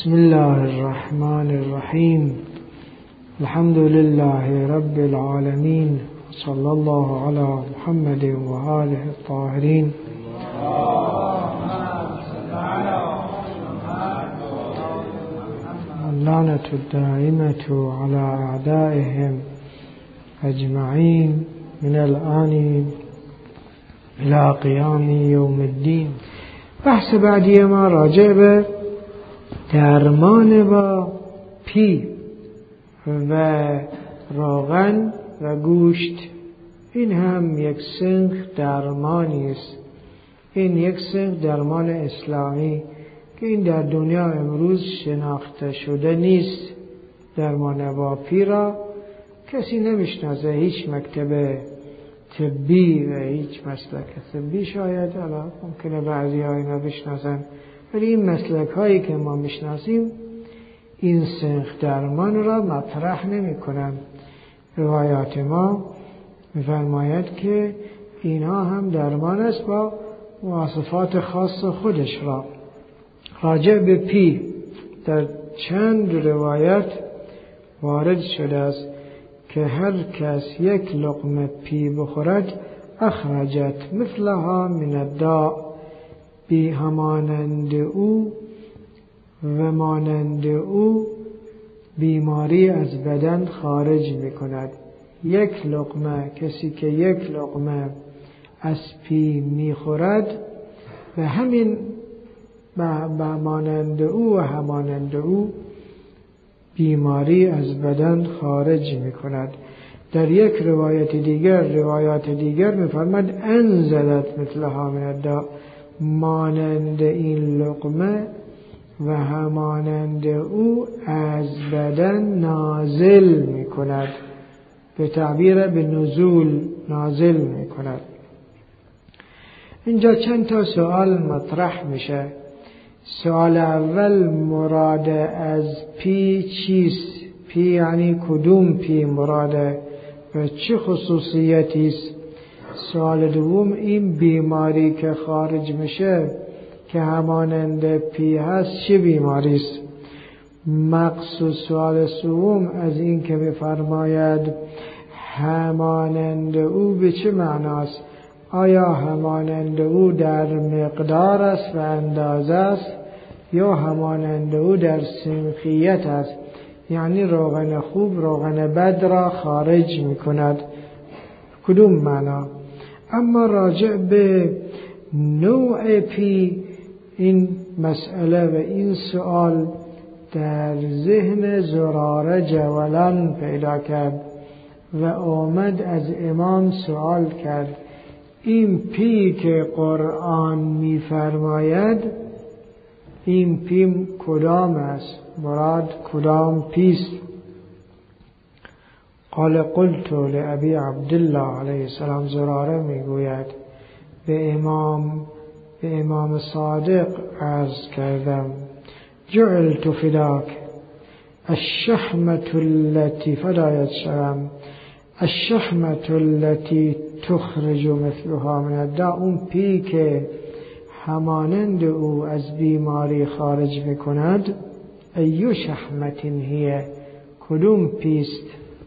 بسم الله الرحمن الرحيم. الحمد لله رب العالمين، صلى الله على محمد وآله الطاهرين. اللعنة الدائمة على أعدائهم أجمعين من الآن إلى قيام يوم الدين. بحث بعدی ما راجع به درمان با پی و روغن و گوشت. این هم یک سنخ درمانی است. این یک سنخ درمان اسلامی که این در دنیا امروز شناخته شده نیست. درمان با پی را کسی نمیشناسه، هیچ مکتب طبی و هیچ مسلک طبی شاید الان ممکنه بعضی ها اینا بشناسن، ولی این مسلک هایی که ما میشناسیم این سنخ درمان را مطرح نمی کنن. روایات ما میفرماید که اینها هم درمان است با مواصفات خاص خودش را. راجع به پی در چند روایت وارد شده است که هر کس یک لقمه پی بخورد اخرجت مثلها من الداء، بی همانند او و مانند او بیماری از بدن خارج می کند. یک لقمه، کسی که یک لقمه از پی می خورد و همین مانند او و همانند او بیماری از بدن خارج می کند. در یک روایات دیگر می فرماید انزلت مثلها من الداء، مانند این لقمه و همانند او از بدن نازل می کند. به تعبیر به نزول نازل می کند. اینجا چند تا سوال مطرح میشه. سوال اول، مراد از پی چیست؟ پی یعنی کدوم پی مراده و چه خصوصیتی است؟ سوال دوم، این بیماری که خارج میشه که همانند پی هست چه بیماری است؟ مقصود سوال سوم از این که میفرماید همانند او به چه معناست؟ آیا همانند او در مقدار است و اندازه است یا همانند او در سنخیت است؟ یعنی روغن خوب روغن بد را خارج می کند. کدوم معنا؟ اما راجع به نوع پی این مسئله و این سؤال در ذهن زراره جولان پیدا کرد و آمد از امام سؤال کرد این پی که قرآن می‌فرماید این پی کدام است؟ مراد کدام پیست؟ قال قلت لأبي عبدالله علیه السلام، زراره میگوید به امام صادق عرض کردم جعلت فداک الشحمة التي فدایت شوم الشحمة التي تخرج مثلها من الداء، اون پی که همانند او از بیماری خارج میکند. ایو شحمت هی، کدوم پیست؟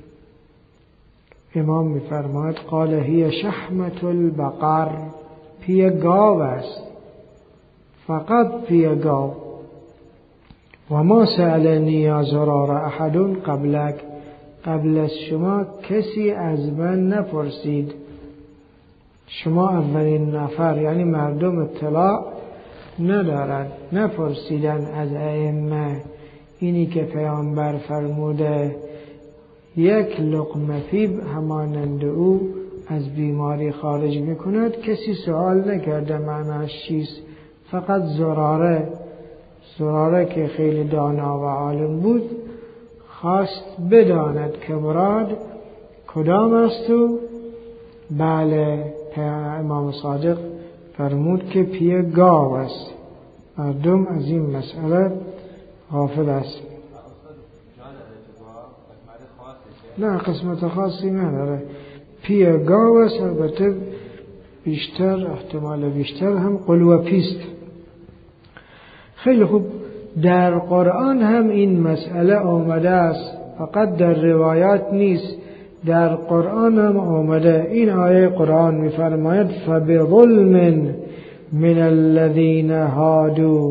امام میفرماید قال هی شحمت البقر، پی گاو است، فقط پی گاو. و ما سألنی یا زرار احد قبلک، قبل از شما کسی از من نپرسید. شما اولین نفر، یعنی مردم اطلاع ندارند، نپرسیدن از ائمه اینی که پیامبر فرموده یک لقمه پیب همانند او از بیماری خارج میکند. کسی سوال نکرده معناش چیست. فقط زراره که خیلی دانا و عالم بود خواست بداند که مراد کدام است و بله امام صادق فرمود که پی گاو است. مردم از این مسئله غافل است. نه قسمت خاصی نداره، پی گاو است. البته بیشتر احتمال بیشتر هم قلوه پیست. خیلی خوب. در قرآن هم این مسئله آمده است، فقط در روایات نیست، در قرآن هم آمده. این آیه قرآن می‌فرماید فبظلم من الذين هادوا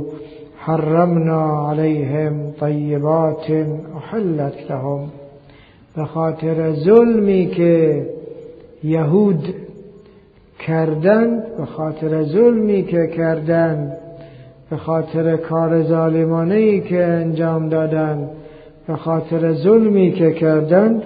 حرمنا عليهم طیبات احلت لهم. به خاطر ظلمی که یهود کردند، به خاطر ظلمی که کردند، به خاطر کار ظالمانه‌ای که انجام دادند، به خاطر ظلمی که کردند،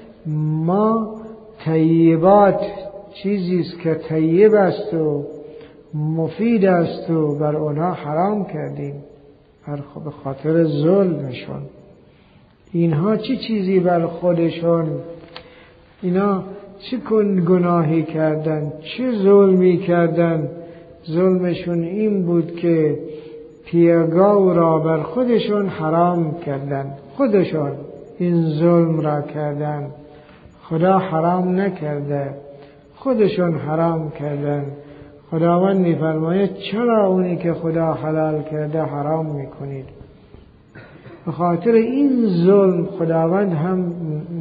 ما طیبات، چیزی است که طیب است و مفید است و بر آنها حرام کردیم به خاطر ظلمشون. اینها چه چیزی بر خودشون، اینا چه گناهی کردن، چه ظلمی کردن؟ ظلمشون این بود که پیگاو را بر خودشون حرام کردن. خودشون این ظلم را کردن، خدا حرام نکرده، خودشون حرام کردن. خداوند می‌فرماید چرا اونی که خدا حلال کرده حرام می‌کنید؟ به خاطر این ظلم خداوند هم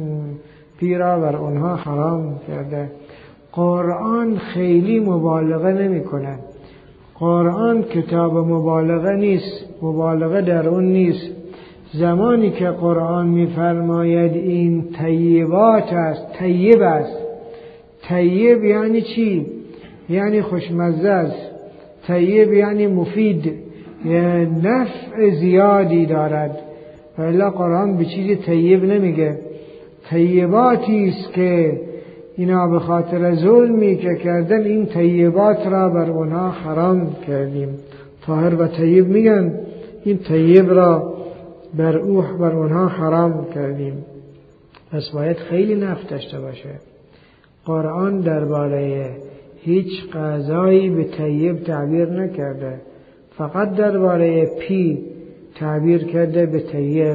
پیرا بر اونها حرام کرده. قرآن خیلی مبالغه نمی‌کنه. قرآن کتاب مبالغه نیست، مبالغه در اون نیست. زمانی که قرآن می‌فرماید این طیبات است، طیب است. طیب یعنی چی؟ یعنی خوشمزه است. طیب یعنی مفید، یعنی نفع زیادی دارد. ولی قرآن به چیزی طیب نمیگه. طیباتی است که اینا به خاطر ظلمی که کردن این طیبات را بر اونها حرام کردیم. طاهر و طیب میگن این طیب را بر اونها حرام کردیم. پس باید خیلی نفع داشته باشه. قرآن درباره هیچ غذایی به طیب تعبیر نکرده، فقط درباره پی تعبیر کرده به طیب.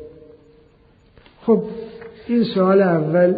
خب این سوال اول،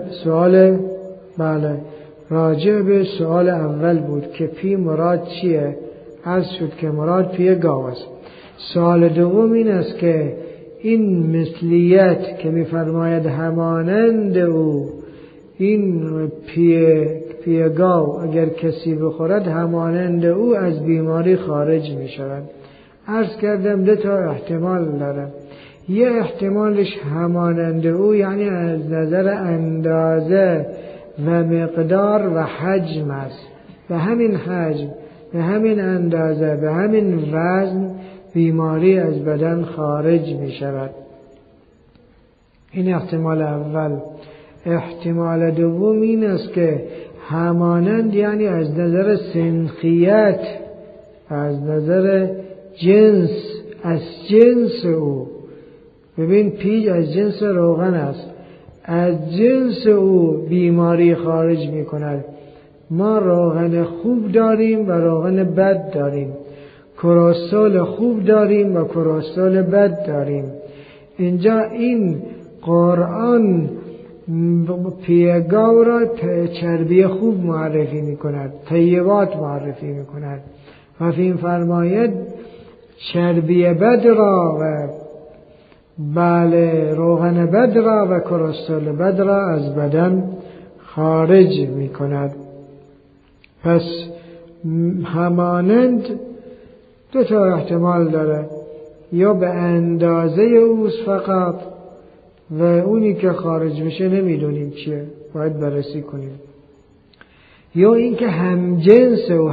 راجع به سوال اول بود که پی مراد چیه؟ عرض شد که مراد پی گاو است. سوال دوم این است که این مثلیت که می‌فرماید همانند او، این پی گاو اگر کسی بخورد همانند او از بیماری خارج می‌شود. عرض کردم دو تا احتمال داره. یه احتمالش همانند او یعنی از نظر اندازه و مقدار و حجم است. به همین حجم، به همین اندازه، به همین وزن بیماری از بدن خارج می شود. این احتمال اول. احتمال دوم این است که همانند یعنی از نظر سنخیت، از نظر جنس، از جنس او. ببین پیج از جنس روغن است، از جنس او بیماری خارج می کند. ما روغن خوب داریم و روغن بد داریم، کرستول خوب داریم و کرستول بد داریم. اینجا این قرآن پیگاو را چربی خوب معرفی می کند، طیبات معرفی می کند و فین فرماید چربی بد را و روغن بد را و کرستول بد را از بدن خارج می کند. پس همانند دو تا احتمال داره، یا به اندازه اوست فقط و اونی که خارج میشه نمیدونیم چیه، باید بررسی کنیم، یا اینکه همجنس و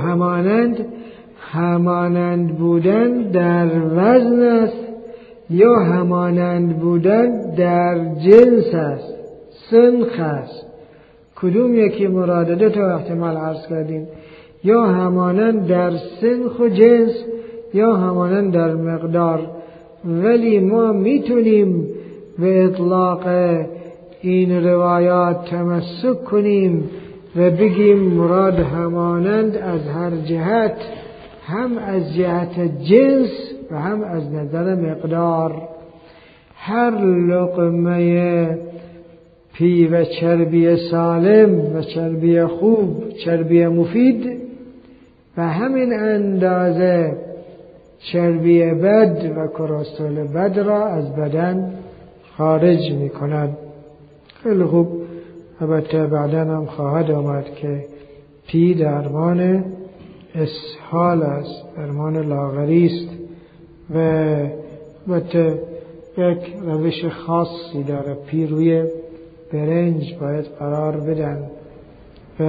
همانند بودن در وزن است یا همانند بودن در جنس است، سنخ است. کدوم یکی مراده؟ دو تا احتمال عرض کردیم، یا همانند در سنخ و جنس یا همانند در مقدار. ولی ما میتونیم به اطلاق این روایات تمسک کنیم و بگیم مراد همانند از هر جهت، هم از جهت جنس و هم از نظر مقدار. هر لقمه پی و چربی سالم و چربی خوب، چربی مفید، و همین اندازه چربی بد و کلسترول بد را از بدن خارج می کند. خیلی خوب. البته بعدا هم خواهد آمد که پی درمان اسهال است، درمان لاغری است و البته یک روش خاصی داره. پی روی برنج باید قرار بدن و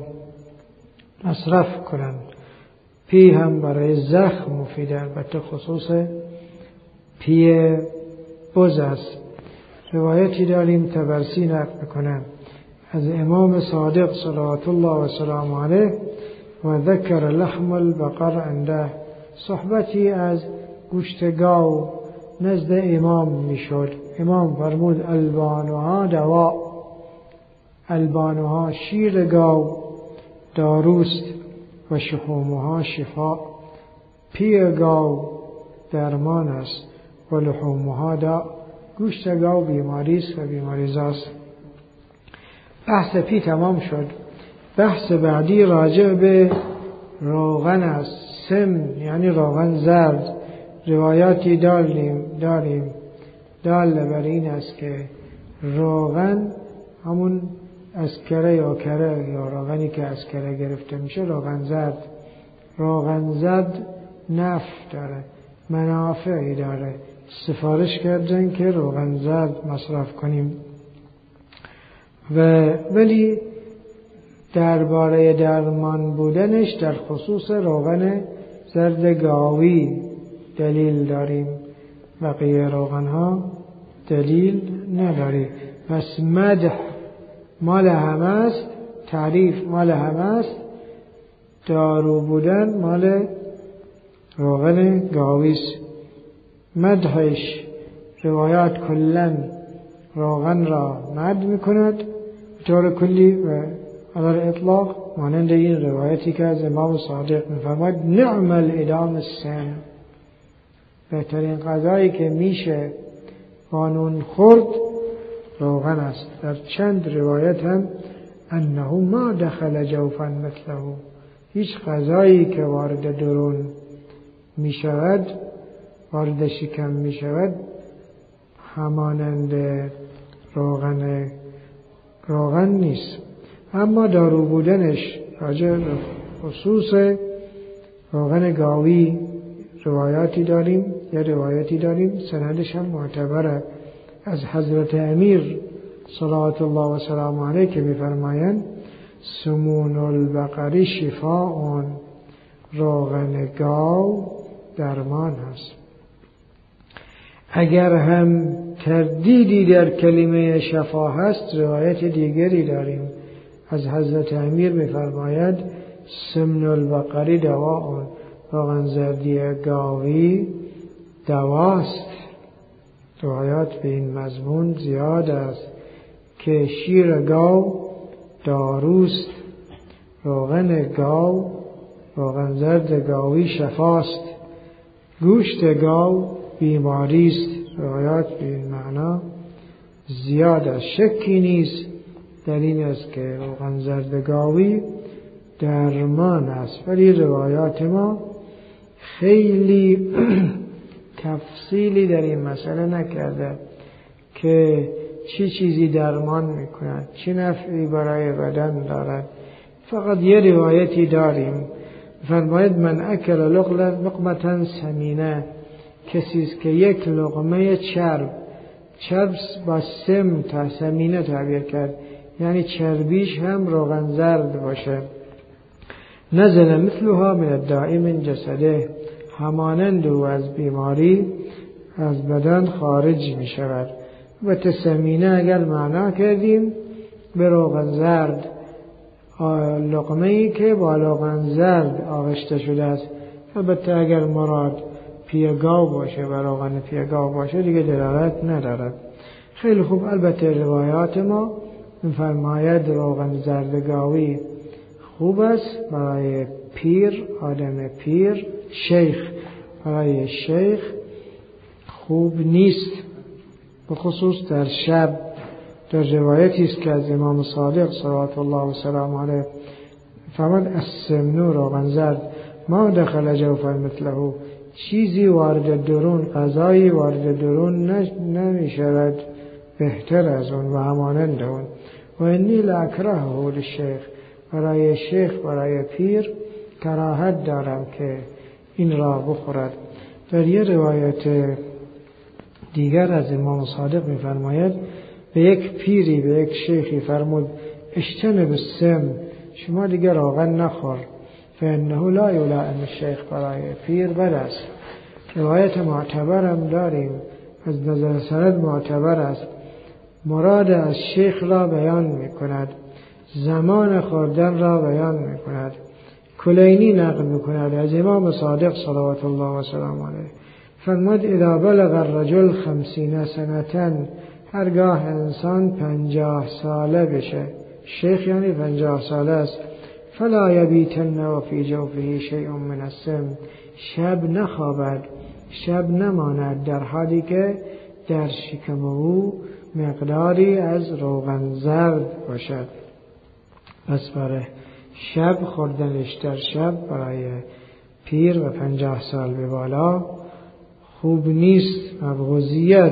مصرف کنن. پی هم برای زخم مفیده، البته خصوص پی بز است. روایتی داریم طبرسی نقل میکنن از امام صادق صلوات الله و سلام علیه و ذکر لحم البقر عنده. صحبتی از گوشت گاو نزد امام میشد. امام فرمود البانها دوا، البانها شیر گاو داروست و شحومها شفا. پی گاو درمان است و لحومها دا. گوشت گاو بیماری است و بیماریزاست. بحث پی تمام شد. بحث بعدی راجع به روغن است. سم یعنی روغن زرد. روایاتی داریم دال بر این است که روغن همون اسکره یا کره یا روغنی که از کره گرفته میشه روغن زرد. روغن زرد نفع داره، منافعی داره. سفارش کردن که روغن زرد مصرف کنیم. ولی درباره درمان بودنش در خصوص روغن زرد گاوی دلیل داریم، بقیه روغن ها دلیل نداریم. پس مدح مال همه است، تعریف مال همه است، دارو بودن مال روغن گاوی است. مدحش روایات کلن روغن را مدح میکند به طور کلی و على اطلاق، مانند این روایتی که از امام صادق میفرماید نعم الادام السم، بهترین غذایی که میشه قانون خورد روغن است. در چند روایت هم انه ما دخل جوفا مثله، هیچ غذایی که وارد درون میشود، وارد شکم میشود، همانند روغن نیست. اما دارو بودنش راجع به خصوص روغن گاوی روایاتی داریم، یا روایتی داریم سندش هم معتبره از حضرت امیر صلوات الله و سلام علیه که میفرمایند سمون البقری شفاء، روغن گاو درمان هست. اگر هم تردیدی در کلمه شفا هست، روایت دیگری داریم از حضرت امیر میفرماید سمن البقری دواء، روغن زردی گاوی دواست. روایات به این مضمون زیاد است که شیر گاو داروست، روغن گاو، روغن زرد گاوی شفاست، گوشت گاو بیماری است. روایات به این معنا زیاد است. شکی نیست در این است که روغن زرد گاوی درمان است، ولی روایات ما خیلی تفصیلی در این مسئله نکرده که چه چیزی درمان میکند، چه نفعی برای بدن دارد. فقط یه روایتی داریم فرماید من اکل لقمة سمینه، کسی است که یک لقمه چرب با سم تا سمینه تعبیر کرد، یعنی چربیش هم روغن زرد باشه، نزل مثلها من الداء من جسده، همانند او از بیماری از بدن خارج می شود. و تسمینه اگر معنا کردیم به روغن زرد، لقمه ای که با روغن زرد آغشته شده است. البته اگر مراد پیگاو باشه و روغن پیگاو باشه دیگه دلالت ندارد. خیلی خوب. البته روایات ما می‌فرماید روغن زردگاوی خوب است برای پیر، آدم پیر، شیخ. برای شیخ خوب نیست، به خصوص در شب. در روایتی است که از امام صادق صلوات الله و سلام علیه فرمود السمن روغن زرد ما دخل جوفا مثله، چیزی وارد درون، غذایی وارد درون نمی شود بهتر از اون و همانند اون. و انی لاکرهه للشیخ، برای شیخ، برای پیر کراهت دارم که این را بخورد. در یه روایت دیگر از امام صادق می‌فرماید به یک پیری، به یک شیخی فرمود اجتنب السم، شما دیگر روغن نخور، فانه لا یلائم الشیخ، برای پیر بد است. روایت معتبرم داریم، از نظر سند معتبر است، مراد از شیخ را بیان می‌کند، زمان خوردن را بیان می‌کند. کلینی نقل می‌کند از امام صادق صلوات الله و سلام علیه، فرمود اذا بلغ الرجل 50 سنة، هرگاه انسان 50 ساله بشه، شیخ یعنی 50 ساله است، فلا یبیتن و فی جوفه شیء من السم، شب نخوابد، شب نماند، در حالی که در شکم او مقداری از روغن زرد باشد. پس برای شب خوردنش در شب برای پیر و 50 سال به بالا خوب نیست، مبغوضیت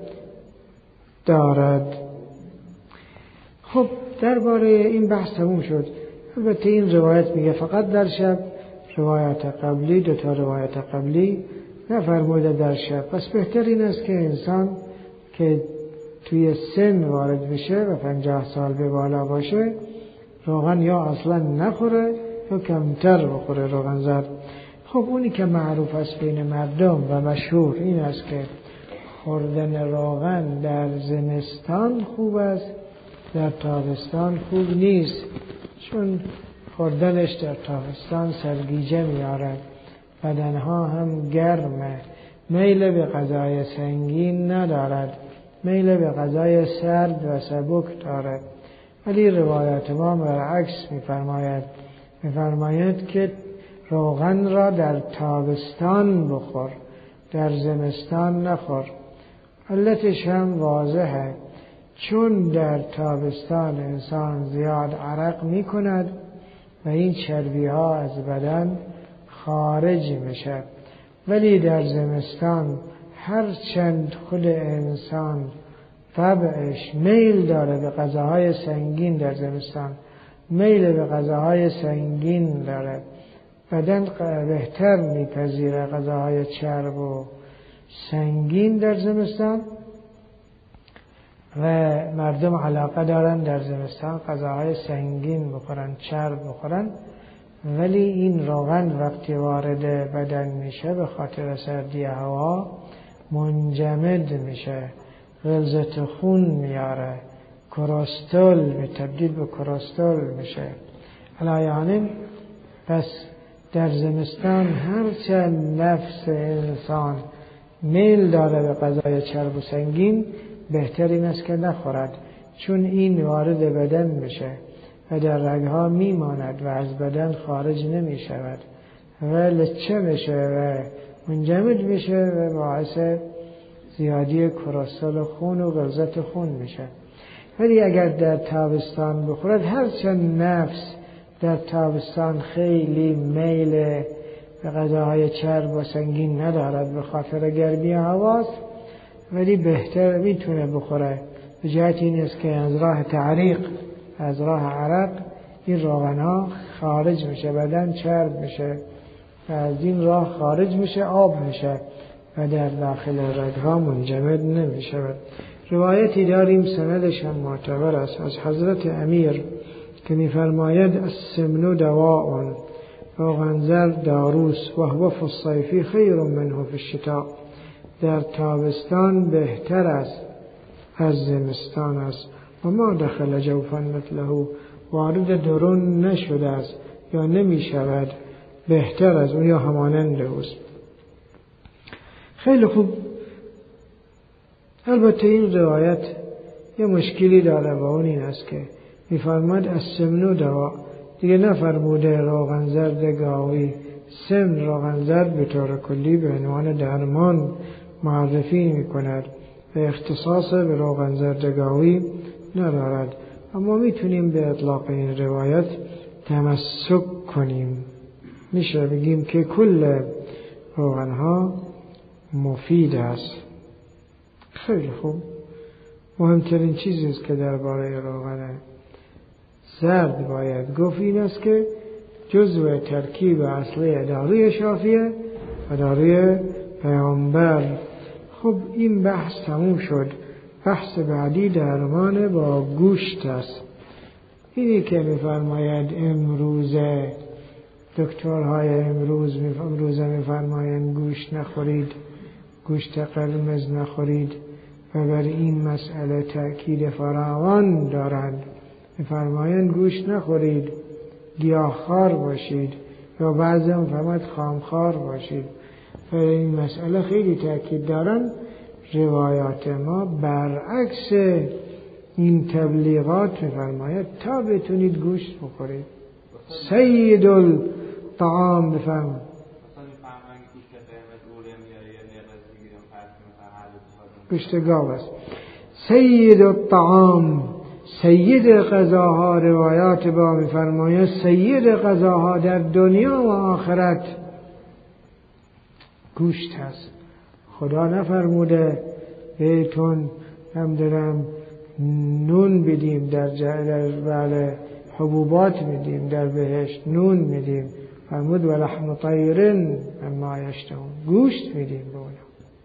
دارد. خب درباره این بحث تموم شد. البته این روایت میگه فقط در شب، روایت قبلی، 2 روایت قبلی نفرموده در شب. پس بهتر این است که انسان که توی سن وارد بشه و 50 سال به بالا باشه روغن یا اصلا نخوره یا کمتر بخوره روغن زرد. خب اونی که معروف است بین مردم و مشهور این است که خوردن روغن در زمستان خوب است، در تابستان خوب نیست، چون خوردنش در تابستان سرگیجه میارد، بدنها هم گرمه، میل به غذای سنگین ندارد، میل به غذای سرد و سبک دارد. ولی روایات ما برعکس میفرماید که روغن را در تابستان بخور، در زمستان نخور. علتش هم واضحه، چون در تابستان انسان زیاد عرق می کند و این چربی ها از بدن خارج میشه، ولی در زمستان هرچند خود انسان طبعش میل داره به غذاهای سنگین، در زمستان میل به غذاهای سنگین داره، بدن بهتر میپذیره غذاهای چرب و سنگین در زمستان و مردم علاقه دارن در زمستان غذاهای سنگین بخورن، چرب بخورن. ولی این روغن وقتی وارد بدن میشه به خاطر سردی هوا منجمد میشه، غلظت خون میاره، کلسترول تبدیل به کلسترول میشه. یعنی پس در زمستان هرچند نفس انسان میل داره به غذای چرب و سنگین، بهتر این است که نخورد، چون این وارد بدن میشه و در رگها میماند و از بدن خارج نمیشود و لچه میشه و منجمد میشه و باعث زیادی کلسترول خون و غلظت خون میشه. ولی اگر در تابستان بخورد، هرچند نفس در تابستان خیلی میل به غذاهای چرب و سنگین ندارد به خاطر گرمی هواست، ولی بهتر میتونه بخوره. به جهت این است که از راه تعریق، از راه عرق این روغن ها خارج میشه، بدن چرب میشه و از این راه خارج میشه، آب میشه و در داخل رگها منجمد نمیشه. روایتی داریم سندش هم معتبر است از حضرت امیر که میفرماید السمن دواء، روغن زرد داروست، و هو فی الصیف خیر منه فی الشتاء، در تابستان بهتر است از زمستان است، و ما دخل جوفا مثله، وارد درون نشده است یا نمی شود بهتر از اون یا همانند اوست. خیلی خوب. البته این روایت یه مشکلی داره و اون این است که میفرماد السمن دوا، دیگه نفرموده روغن زرد گاوی. سمن روغن زرد به طور کلی به عنوان درمان معرفی میکند و اختصاص به روغن زرد گاوی ندارد، اما میتونیم به اطلاق این روایت تمسک کنیم. میشه بگیم که کل روغنها مفید است. خیلی خوب. مهمترین چیزی است که درباره روغن زرد باید گفت این است که جزو ترکیب اصلی داروی شافیه و داروی پیامبر. خب این بحث تموم شد. بحث بعدی درمان با گوشت است. اینی که می‌فرماید امروزه دکترهای امروزه می‌فرمایند گوشت نخورید، گوشت قرمز نخورید و بر این مسئله تأکید فراوان دارند. می‌فرمایند گوشت نخورید، گیاهخوار باشید، یا بعضی هم فرماید خامخوار باشید. و این مسئله خیلی تأکید دارند. روایات ما برعکس این تبلیغات می‌فرماید تا بتونید گوشت بخورید. سید الطعام بفرمایید. گوشت گاو است. سید الطعام، سید غذاها. روایات با می‌فرماید سید غذاها در دنیا و آخرت گوشت است. خدا نفرموده بهتون نمی‌دونم نون بدیم در بله حبوبات میدیم در بهشت، نون میدیم. فرمود ولحم طیر مما یشتهون، گوشت میدیم به اونا.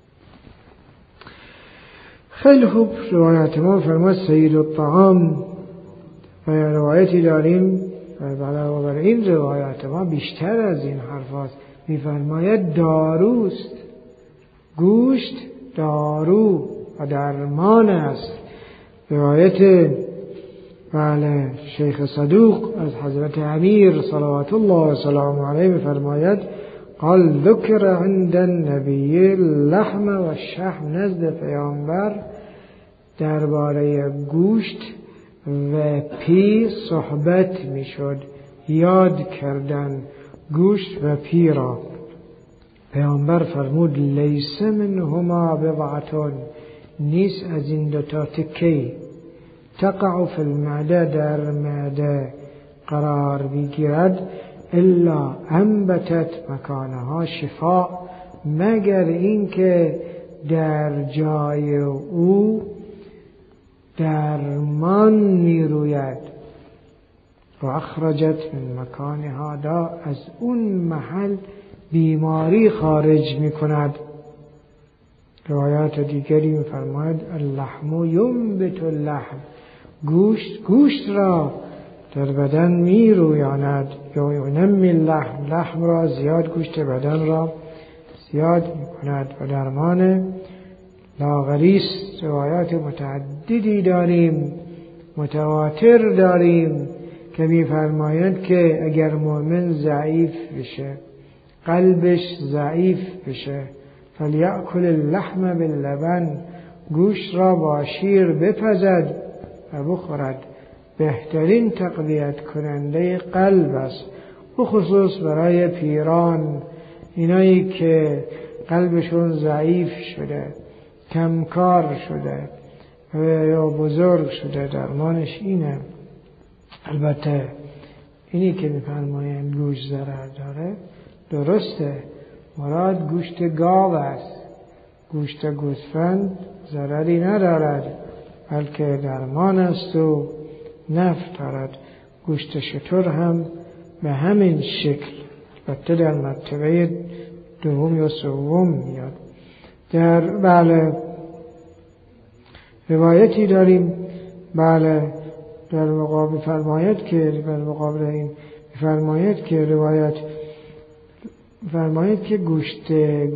خیلی خوب. روایت ما فرمود سید الطعام. و روایتی داریم علاوه بر این روایت ما بیشتر از این حرفات میفرماید داروست. گوشت دارو و درمان است. روایت بله شیخ صدوق از حضرت امیر صلوات الله و سلام علیه میفرماید قال ذکر عند النبی اللحم و الشحم، نزد پیامبر درباره گوشت و پی صحبت میشد، یاد کردن گوشت و پی را. پیامبر فرمود لیس منهما بضعتون، نیست از این دوتا تکی، تقع فی المعده، در معده قرار بگیرد، الا انبتت مکانها شفا، مگر اینکه در جای او درمان میروید. و اخرجت من مکانها دا، از اون محل بیماری خارج میکند. روایات دیگری میفرماید اللحم ینبت اللحم، گوشت را در بدن میرویاند، یا ینمی اللحم، لحم را زیاد، گوشت بدن را زیاد میکند و درمان لاغری است. روایات متعددی داریم، متواتر داریم که میفرمایند که اگر مؤمن ضعیف بشه، قلبش ضعیف بشه، فلیأکل اللحم باللبن، گوشت را با شیر بپزد و بخورد. بهترین تقویت کننده قلب است، بخصوص برای پیران، اینایی که قلبشون ضعیف شده، کمکار شده یا بزرگ شده. درمانش اینه. البته اینی که می‌فرمایند گوشت ضرر داره درسته، مراد گوشت گاو است. گوشت گوسفند ضرری ندارد، بلکه درمان است و نفع دارد. گوشت شتر هم به همین شکل، البته در مرتبه دوم یا سوم میاد. در بله روایتی داریم بله در مقابل فرمایت که در مقابل این فرمایت که روایت فرمایت که گوشت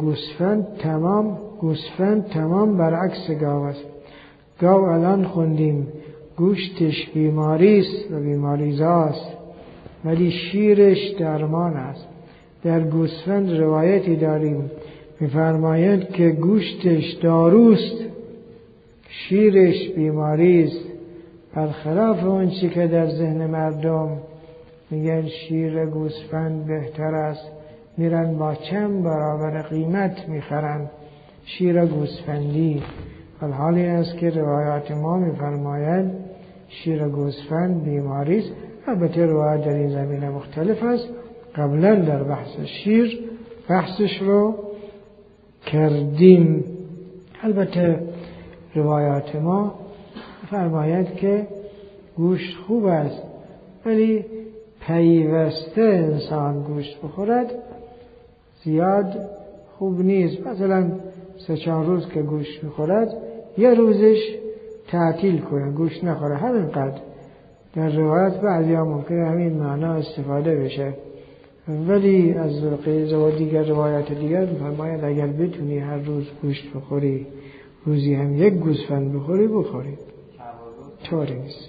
گوسفند تمام برعکس گاو است. گاو الان خوندیم گوشتش بیماری است و بیماریزاست، ولی شیرش درمان است. در گوسفند روایتی داریم می‌فرمایند که گوشتش داروست، شیرش بیماری است. برخلاف اون چی که در ذهن مردم میگن شیر گوسفند بهتر است، میرن با چند برابر قیمت میخرن شیر گوسفندی. حال این است که روایات ما میفرمایند شیر گوسفند بیماری است. البته روایات در این زمینه مختلف است. قبلا در بحث شیر بحثش رو کردیم. البته روایات ما فرماید که گوشت خوب است، ولی پیوسته انسان گوشت بخورد زیاد خوب نیست. مثلا 3-4 روز که گوشت میخورد، یه روزش تعطیل کنه، گوشت نخوره، همینقدر. در روایت بعضیا ممکنه همین معنا استفاده بشه، ولی از ذوالقیزه و دیگر روایات دیگر فرماید اگر بتونی هر روز گوشت بخوری، روزی هم 1 گوسفند بخوری، بخوری. طوری نیست.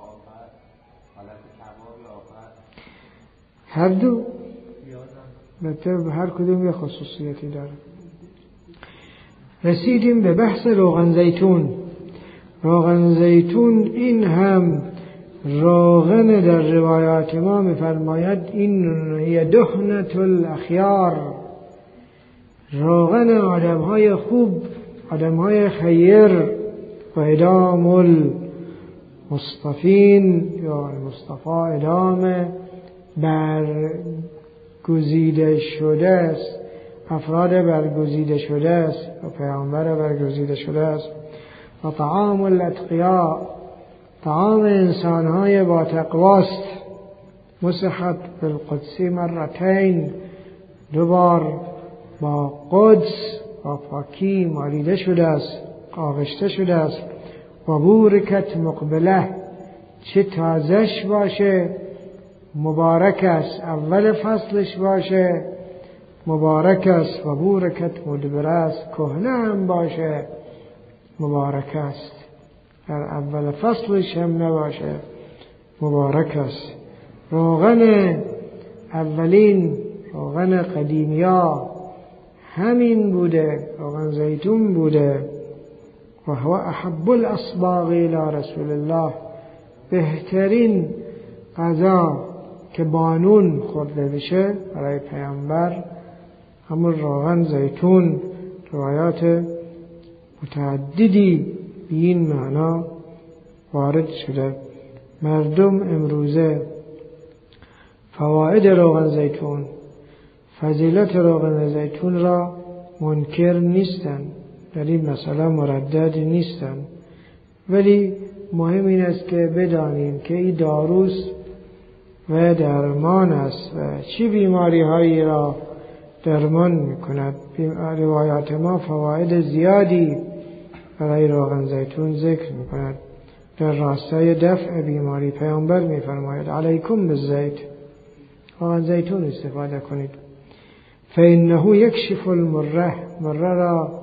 هر دو هر کدوم یه خصوصیتی داره. رسیدیم به بحث روغن زیتون. روغن زیتون این هم روغن در روایات ما می‌فرماید این هی دهنة الاخیار، روغن آدم‌های خوب، آدم‌های خیر. و ادام المصطفین یا المصطفى ادام برگزیده شده است، افراد برگزیده شده است و پیامبر برگزیده شده است. و طعام الاتقیاء، طعام انسانهای با تقواست. مسحت بالقدس مرتين، 2 بار با قدس با پاکی مالیده شده است، آغشته شده است. و بورکت مقبله، چه تازش باشه مبارک است، اول فصلش باشه مبارک است. و بورکت مدبره است، کهنه هم باشه مبارک است، در اول فصلش هم نباشه مبارک است. روغن اولین، روغن قدیمیا همین بوده، روغن زیتون بوده. و هو احب الاصباغ الى رسول الله، بهترین غذا که بانون خورده بشه برای پیامبر همون روغن زیتون. روایات متعددی به این معنا وارد شده. مردم امروزه فواید روغن زیتون، فضیلت روغن زیتون را منکر نیستند، در این مسئله مردد نیستند، ولی مهم این است که بدانیم که این داروست و درمان است و چی بیماری هایی را درمان میکند. روایات ما فواید زیادی برای روغن زیتون ذکر میکند. در راستای دفع بیماری پیامبر میفرماید علیکم بالزیت، روغن زیتون استفاده کنید. فانه یکشف المره، مره را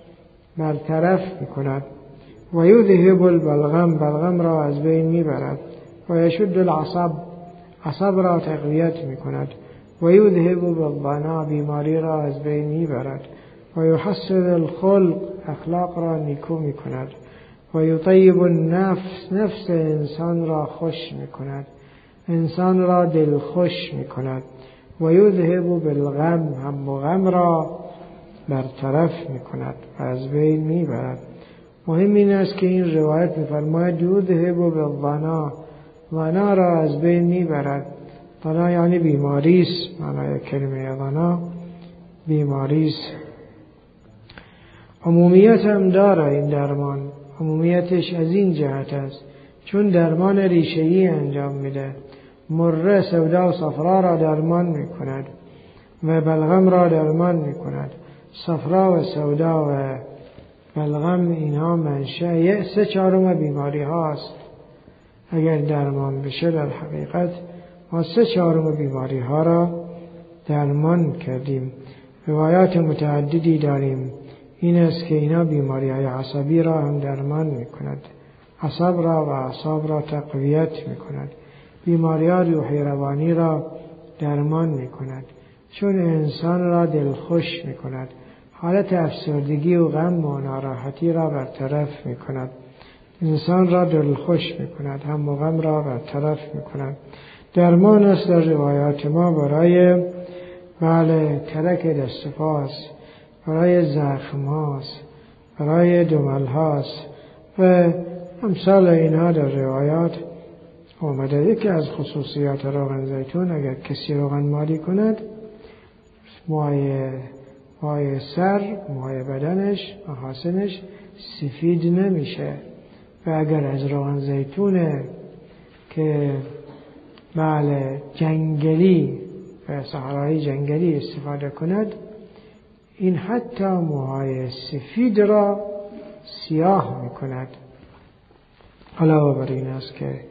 برطرف میکند. و یذهب البلغم، بلغم را از بین میبرد. و یشد العصب، عصب را تقویت میکند. و یذهب بالظنا، بیماری را از بین میبرد. و یحسن الخلق، اخلاق را نیکو میکند. و یطیب النفس، نفس انسان را خوش میکند، انسان را دلخوش میکند. و یذهب بالغم، هم و غم را برطرف میکند و از بین میبرد. مهم این است که این روایت میفرماید یذهب بالظنا، ظنا را از بین میبرد. ظنا یعنی بیماری است، معنای کلمه ظنا بیماری است. عمومیت هم داره این درمان. عمومیتش از این جهت است چون درمان ریشه‌ای انجام میده. مره، سودا و صفرا را درمان میکند و بلغم را درمان میکند. صفرا و سودا و بلغم اینها منشأ 3/4 بیماری هاست. اگر درمان بشه در حقیقت ما 3/4 بیماری ها را درمان کردیم. روایات متعددی داریم این است که اینا بیماری های عصبی را هم درمان میکند، عصب را و اعصاب را تقویت میکند. بیماری ها روحی روانی را درمان میکند چون انسان را دلخوش میکند. حالت افسردگی و غم و ناراحتی را برطرف میکند. انسان را دلخوش میکند، هم و غم را برطرف میکند. درمان است در روایات ما برای ترک دست پاست، برای زخم هاست، برای دمل هاست و امثال اینها در روایات آمده. یکی از خصوصیات روغن زیتون، اگر کسی روغن مالی کند موهای سر، موهای بدنش، محاسنش سفید نمیشه. و اگر از روغن زیتونه که بله جنگلی و صحرایی جنگلی استفاده کند، این حتی موهای سفید را سیاه میکند. علاوه بر این است که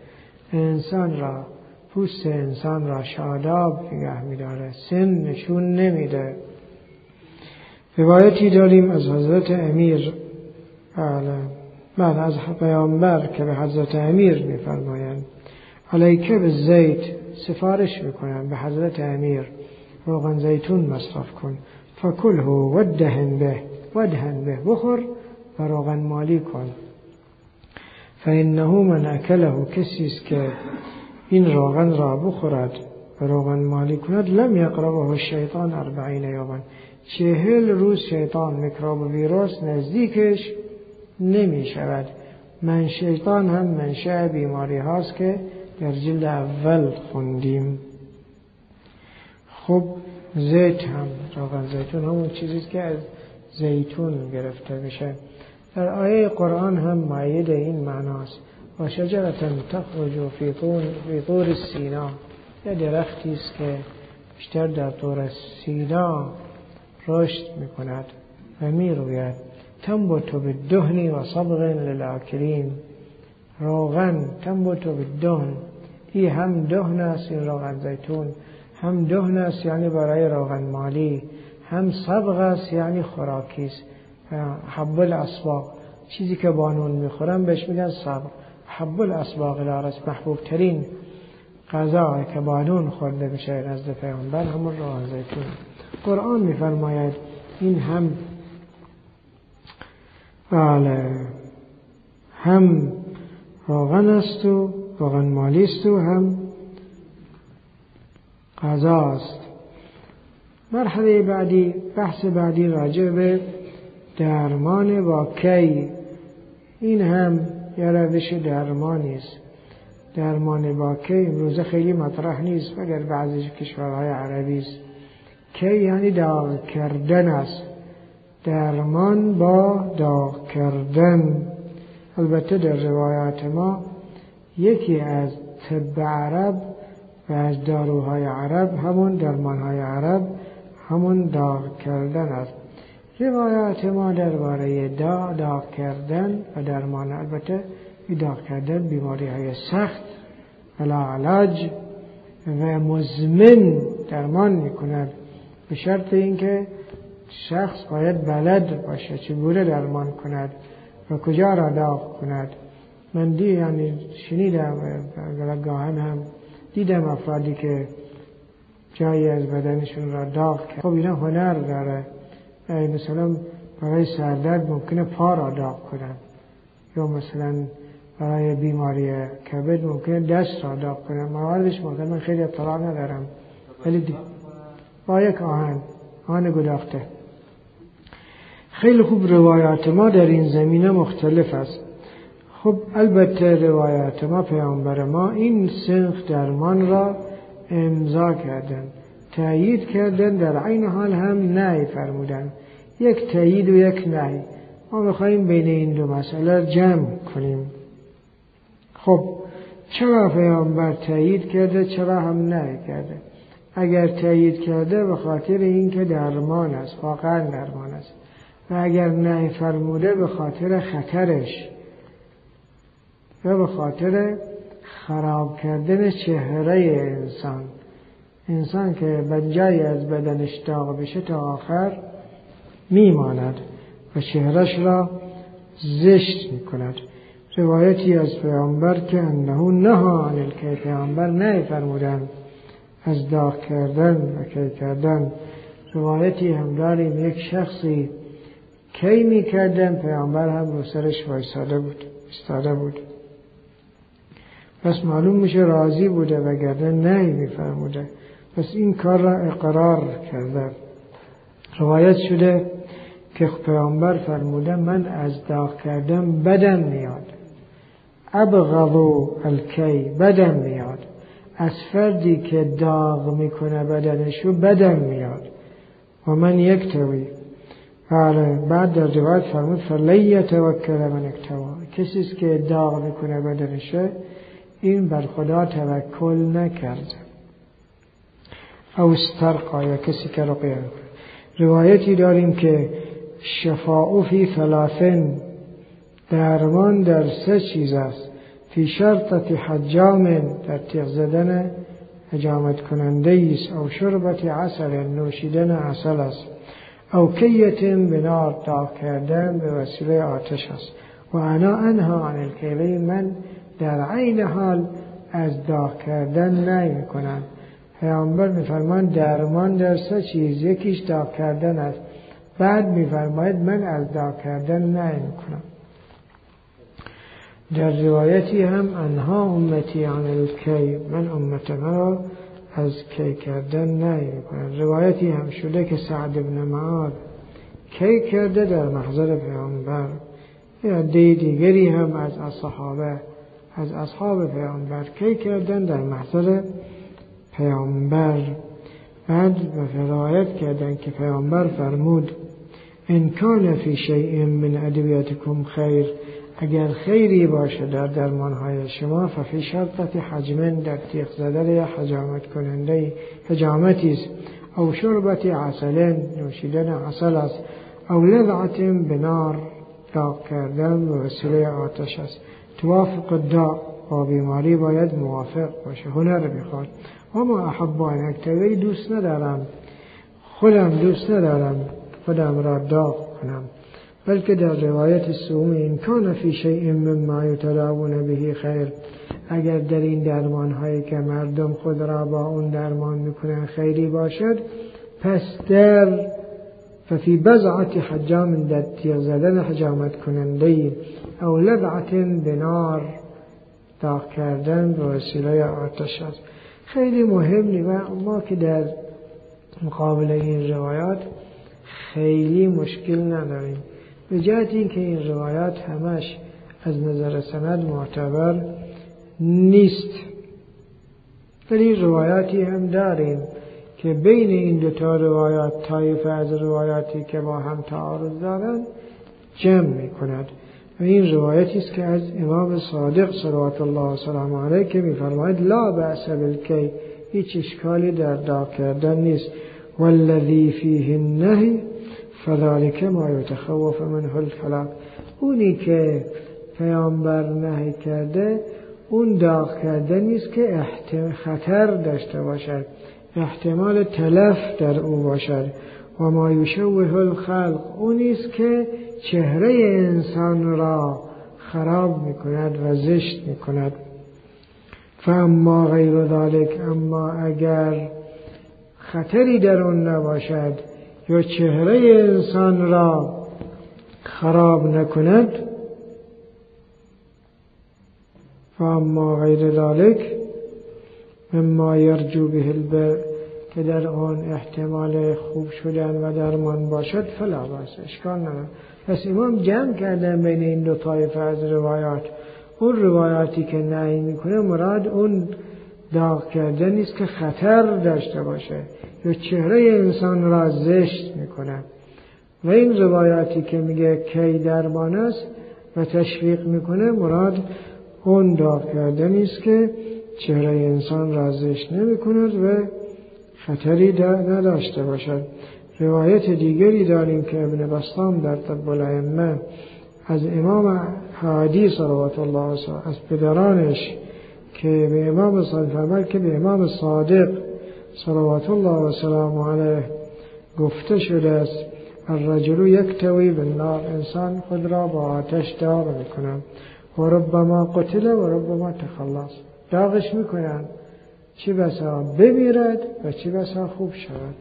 پوست انسان را شاداب نگه می‌داره، سن نشون نمیده. روایتی داریم از حضرت امیر، از پیامبر که به حضرت امیر می‌فرمایند علیک بالزیت، سفارش می‌کنند به حضرت امیر روغن زیتون مصرف کن، فکله ودهن به، بخور و روغن مالی کن. فانه من اکله، کسی است که این روغن را بخورد و روغن مالی کند، لم یقربه الشیطان 40 یوما، 40 روز شیطان میکروب و ویروس نزدیکش نمی شود. شیطان هم منشأ بیماری هاست که در جلد اول خوندیم. خب زیت هم، روغن زیتون همون چیزیست که از زیتون گرفته میشه. در آیه قرآن هم مایه این معناست. و شجرة تخرج فی طور سینا، یه درختی است که بیشتر در طور سینا رشد میکند و میروید. تنبت بالدهن و صبغ للآکلین، روغن تنبت بالدهن، این هم دهن است، این روغن زیتون هم دهن است یعنی برای روغن مالی، هم صبغ است یعنی خوراکی است. حب الاسباغ، چیزی که بانون میخورن بهش میگن صبغ. حب الاسباغ الارض، محبوب ترین غذا که بانون خورده بشه نزد پیامبر همون روغن زیتون. قرآن میفرماید این هم روغن است و روغن مالی است و هم غذا است. مرحله بعدی، بحث بعدی راجع به درمان واقعی. این هم یه روش درمانی است. درمان واقعی امروزه خیلی مطرح نیست مگر بعضی کشورهای عربی است. کی یعنی داغ کردن است، درمان با داغ کردن. البته در روایات ما یکی از طب عرب و از داروهای عرب، همون درمانهای عرب، همون داغ کردن است. روایات ما درباره داغ کردن و درمان، البته داغ کردن بیماری های سخت ولا علاج و مزمن درمان میکند، به شرط اینکه شخص باید بلد باشه چگونه درمان کند و کجا را داغ کند. من شنیدم و گاهن هم دیدم افرادی که جایی از بدنشون را داغ کرد. خب اینا هنر داره. مثلا برای سردرد ممکنه پا را داغ کنن، یا مثلا برای بیماری کبد ممکنه دست را داغ کنن. مواردش من خیلی اطلاع ندارم، ولی با یک آهن گداخته. خیلی خوب روایات ما در این زمینه مختلف است. خب البته روایات ما، پیامبر ما این سنخ درمان را امضا کردن، تأیید کردن، در عین حال هم نهی فرمودن. یک تأیید و یک نهی. ما میخواییم بین این دو مسئله جمع کنیم. خب چرا پیامبر تأیید کرده، چرا هم نهی کرده؟ اگر تأیید کرده به خاطر اینکه درمان است، واقعا درمان است، و اگر نهی فرموده به خاطر خطرش و به خاطر خراب کردن چهره انسان که جایی از بدنش داغ بشه تا آخر میماند و چهرش را زشت میکند. روایتی از پیامبر که انه نهی عن الکی، پیامبر نهی فرمودن از داغ کردن و کی کردن. روایتی هم داریم یک شخصی کی میکردن، پیامبر هم رو سرش ایستاده بود. پس معلوم میشه راضی بوده و گرده نهی میفرموده، پس این کار را اقرار کرده. روایت شده که پیامبر فرموده من از داغ کردن بدم میاد، ابغض الکی، بدم میاد، از فردی که داغ میکنه بدنشو بدم میاد. و من یکتوی. بعد در روایت فرمود فلی یتوکل من اکتوا، کسی است که داغ میکنه بدنشه این بر خدا توکل نکرده. او استرقا، یا کسی که رقیه میکنه. روایتی داریم که شفاء فی ثلاثن، درمان در 3 چیز است. فی شرطت حجام، در تیغ زدن حجامت کننده است. او شربت عسل، نوشیدن عسل است. او کیت بنار، داغ کردن به وسیله آتش است. و انا انها عن الکیلی، من در عین حال از داغ کردن نهی میکنم. پیامبر میفرماید درمان در 3 چیز، یکیش داغ کردن است. بعد میفرماید من از داغ کردن نهی میکنم. در روایتی هم انها امتی عن الکی، من امت مرا از کی کردن نهی میکنم. روایتی هم شده که سعد بن معاذ کی کرده در محضر پیامبر. یا دیگری هم از اصحاب پیامبر کی کردن در محضر پیامبر. بعد روایت کردن که پیامبر فرمود ان کان فی شیء من ادویتکم خیر، اگر خیری باشه در درمانهای شما، ففی شرطت حجم، در تیغ زدن یا حجامت کننده حجامتی است. او شربت عسل، نوشیدن عسل است. او لذعت بنار، داغ کردن به وسیله آتش است. توافق الداء، با بیماری باید موافق باشه، هنر میخواد. اما احب ان اکتوی، دوست ندارم خودم را داغ کنم. بلکه در روایت سوم این کان فی شیء مما یتداوون به خیر، اگر در این درمان هایی که مردم خود را با اون درمان میکنن خیری باشد، پس در ففی بضعت حجام، در تیغ زدن حجامت کننده، او لذعت بنار، داغ کردن به وسیله آتش است. خیلی مهم و ما که در مقابل این روایات خیلی مشکل نداریم، به جهت این که این روایات همش از نظر سند معتبر نیست. ولی روایاتی هم داریم که بین این 2 روایات طایفه از روایاتی که با هم تعارض دارند جمع می کند. و این روایتی است که از امام صادق صلوات الله و سلام علیه که می فرماید لا بأس بالکی، هیچ اشکالی در داغ کردن نیست. والذی فیه النهی فذلک ما یتخوف منه الفلق، اونی که پیامبر نهی کرده اون داغ کردن نیست که خطر داشته باشد، احتمال تلف در او باشد. و ما یشوه الخلق، اونی است که چهره انسان را خراب میکند و زشت میکند. فاما غیر ذلک، اما اگر خطری در اون نباشد یا چهره انسان را خراب نکند، فاما غیر ذلک مما یرجو به البر، که در آن احتمال خوب شدن و درمان باشد، فلا باس، اشکال نداره. پس امام جمع کردن بین این 2 طایفه از روایات. اون روایاتی که نهی میکنه مراد اون داغ کردن نیست که خطر داشته باشه یا چهره انسان را زشت میکنه. و این روایاتی که میگه کی درمان است و تشویق میکنه، مراد اون داغ کردن نیست که چهره انسان را زشت نمیکند و خطری نداشته باشد. روایت دیگری داریم که ابن بسطام در طب الائمه از امام هادی صلوات الله علیه از پدرانش که به امام صادق فرمود که به امام صادق صلوات الله و سلام علیه گفته شده است الرجل یکتوی بالنار، انسان خود را با آتش داغ میکنند. و ربما قتل و ربما تخلص، داغش میکنند چه بسا بمیرد و چه بسا خوب شود.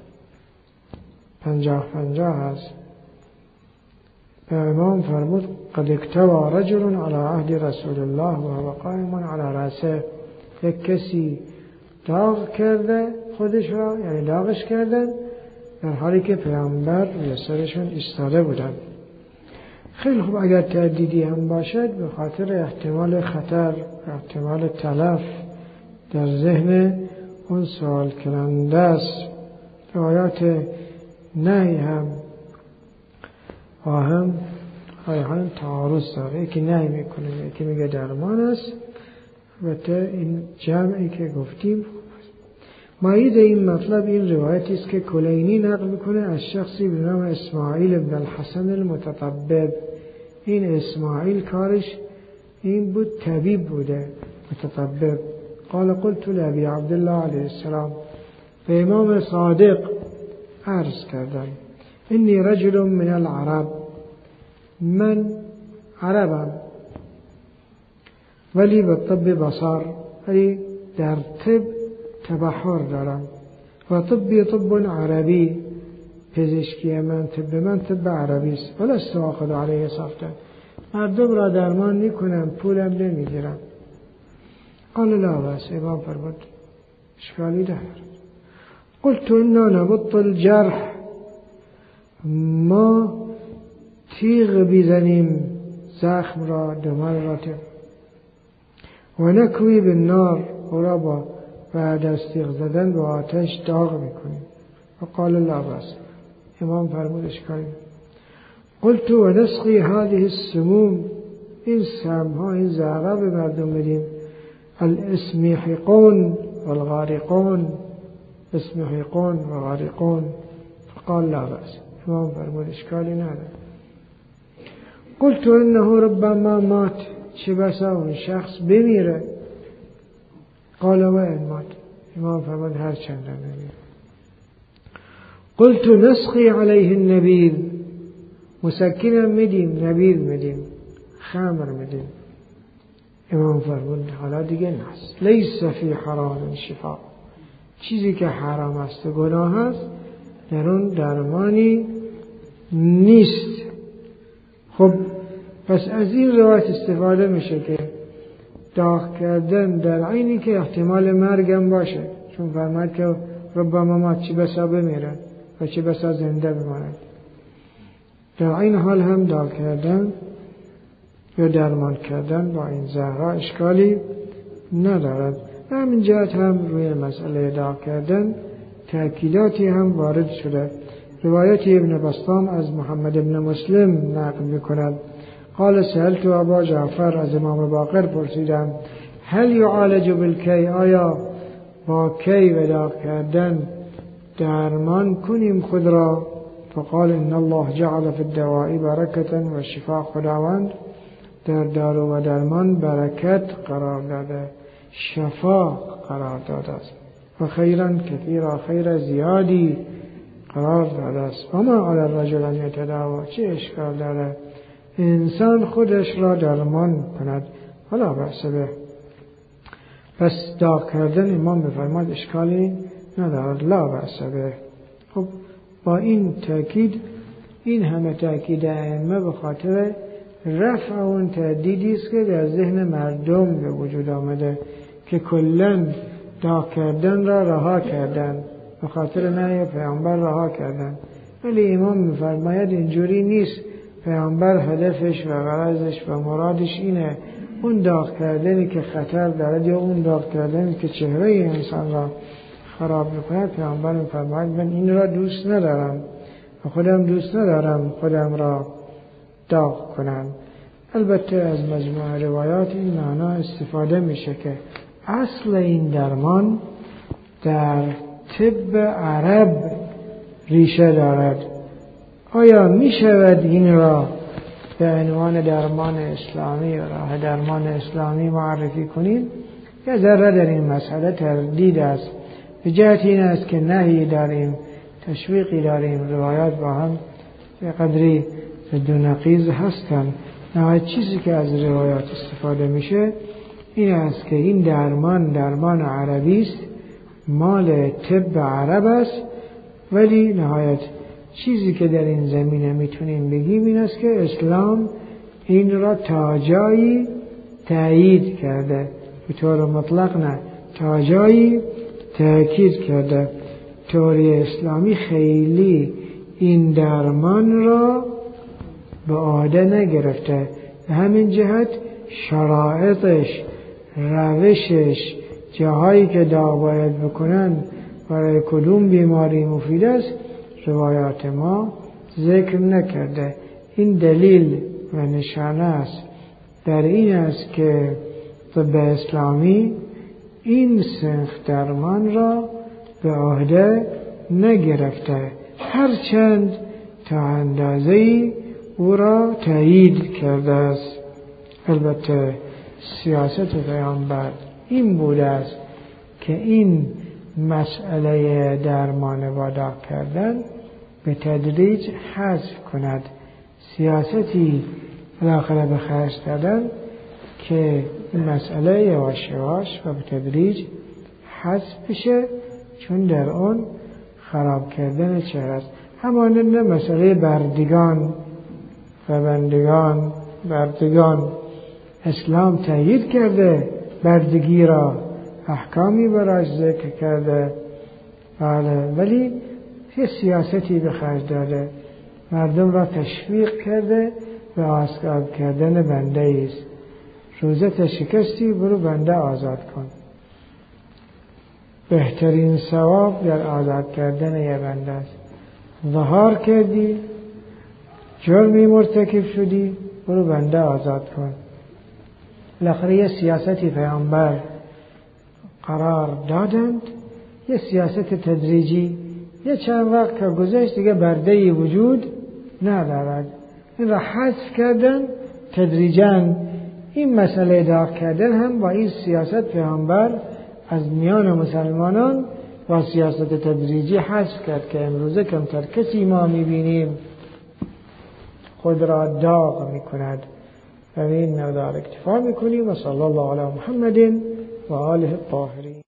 50-50 هست. به امام فرمود قد اکتوى رجل على عهد رسول الله و هو قائم على رأسه، یک کسی داغ کرده خودش را، یعنی داغش کردن در حالی که پیامبر روی سرشون ایستاده بودن. خیلی خوب، اگر تردیدی هم باشد به خاطر احتمال خطر، احتمال تلف در ذهن اون سوال کننده است. روایات نهی هم هم تعارض داره. یکی نهی میکنه، یکی میگه درمان است. البته این جمعی که گفتیم مایید این مطلب این روایتی است که کلینی نقل میکنه از شخصی به نام اسماعیل بن الحسن المتطبب. این اسماعیل کارش این بود، طبیب بوده، متطبب. قال قلت لأبي عبدالله علیه السلام، به امام صادق عرض کردم، انی رجل من العرب، من عربم ولی به طب بصر، ولی در طب تبحر دارم، و طبی طب عربی، پزشکی من طب عربی است، ولست آخذ علیه صفتا، مردم را درمان میکنم، پولم نمیگیرم. قال لا بأس، امام فرمود اشکالی ندارد. قلت انا نبط الجرح، ما تیغ بیزنیم زخم را، دمار را، و نکوی بالنار، او را با بعد از تیغ زدن با آتش داغ میکنیم. و قال لا بأس، امام فرمود اشکالی ندارد. قلت و نسقی هذه السموم، این سمها، این زهرا به مردم بدیم، الاسمحقون والغارقون، اسمحقون و غارقون. فقال لا بأس، امام فرمود اشکالی ندارد. قلت انه ربما مات، چه بسا اون شخص بمیره. قال و ان مات، امام فرمود هر چند نمیره. قلت نسقی علیه النبیذ، مسکنم میدیم، نبیذ میدیم، خمر میدیم. امام فرمود حالا دیگه نس، لیس فی حرام شفا، چیزی که حرام است و گناه است در اون درمانی نیست. خب پس از این روایت استفاده میشه که داغ کردن در عینی که احتمال مرگم باشه، چون فرماید که ربما ما چه بسا بمیرن و چه بسا زنده بماند. در این حال هم داغ کردن یا درمان کردن با این زهرا اشکالی ندارد. و همین جهت هم روی مسئله داغ کردن تأکیداتی هم وارد شده. روایت ابن بسطام از محمد ابن مسلم نقل میکند قال سألت ابا جعفر، از امام باقر پرسیدم، هل یعالج بالکی، آیا با کی و داغ کردن درمان کنیم خود را؟ فقال ان الله جعل فی الدواء برکتا و شفا، خداوند در دارو و درمان برکت قرار داده، شفا قرار داده است، و خیرا کثیرا، خیر زیادی قرار داده است. و ما علی الرجل ان یتداوی، چه اشکال داره انسان خودش را درمان کند، ولا بأس به. پس داغ کردن امام بفرماد اشکالی ندارد، لا بأس به. خب با این تأکید، این همه تأکید ائمه به خاطر رفع اون تردیدی است که در ذهن مردم به وجود آمده که کلاً داغ کردن را رها کردن، به خاطر نهی پیامبر رها کردن. ولی امام می‌فرماید اینجوری نیست، پیامبر هدفش و غرضش و مرادش اینه، اون داغ کردنی که خطر دارد یا اون داغ کردنی که چهره انسان را خراب می‌کند، پیامبر می‌فرماید من این را دوست ندارم و خودم دوست ندارم خودم را داغ کنم. البته از مجموعه روایات این معنا استفاده میشه که اصل این درمان در طب عرب ریشه دارد. آیا می شود این را به عنوان درمان اسلامی و راه درمان اسلامی معرفی کنیم؟ یه ذره در این مسئله تردید است. به جهت این است که نهی داریم، تشویقی داریم، روایات با هم به قدری ضد و نقیض هستند. نهایت چیزی که از روایات استفاده میشه این است که این درمان عربی است، مال طب عرب است، ولی نهایت چیزی که در این زمینه میتونیم بگیم این است که اسلام این را تا جایی تأیید کرده، به طور مطلق نه، تا جایی تأکید کرده. تئوری اسلامی خیلی این درمان را به عهده نگرفته، به همین جهت شرایطش، روشش، جاهایی که داغ باید بکنن برای کدوم بیماری مفید است روایات ما ذکر نکرده. این دلیل و نشانه است در این است که طب اسلامی این صنف درمان را به عهده نگرفته، هرچند تا اندازه‌ای او را تایید کرده است. البته سیاست پیامبر این بوده است که این مسئله درمان وادار کردن به تدریج حذف کند، سیاستی بالاخره به خرج دادن که این مسئله یواش یواش و به تدریج حذف بشه، چون در اون خراب کردن چهره است. همانند مسئله بردگان و بردگان اسلام تایید کرده، بردگی را احکامی براش ذکر کرده، بله، ولی یه سیاستی به خرج داده، مردم را تشویق کرده به آزاد کردن بنده ایست. روزت شکستی، برو بنده آزاد کن. بهترین ثواب در آزاد کردن یه بنده است. ظهار کردی، جرمی مرتکب شدی، برو بنده آزاد کن. بالاخره یه سیاستی پیامبر قرار دادند، یه سیاست تدریجی. یه چند وقت که گذشت دیگه برده‌ای وجود ندارد، این را حذف کردن تدریجاً. این مسئله داغ کردن هم با این سیاست پیامبر از میان مسلمانان با سیاست تدریجی حذف کرد که امروزه کمتر کسی ما میبینیم خود را داغ میکند. و به این مقدار اکتفا میکنیم و صلی الله علی محمد و آله الطاهرین.